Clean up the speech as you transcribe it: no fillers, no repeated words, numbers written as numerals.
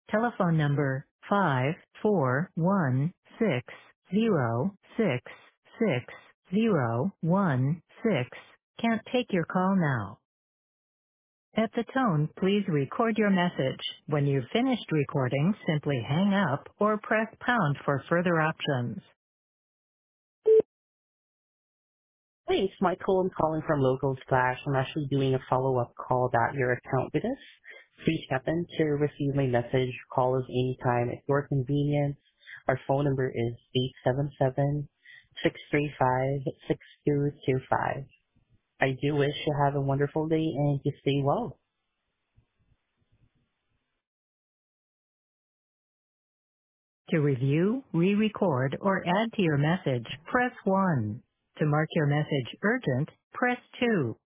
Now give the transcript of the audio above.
Telephone number 54160666016 can't take your call now. At the tone, please record your message. When you've finished recording, simply hang up or press pound for further options. Hey, it's Michael. I'm calling from Local Splash. I'm actually doing a follow-up call about your account with us. Please happen to receive my message. Call us anytime at your convenience. Our phone number is 877-635-6225. I do wish you have a wonderful day and you stay well. To review, re-record, or add to your message, press 1. To mark your message urgent, press 2.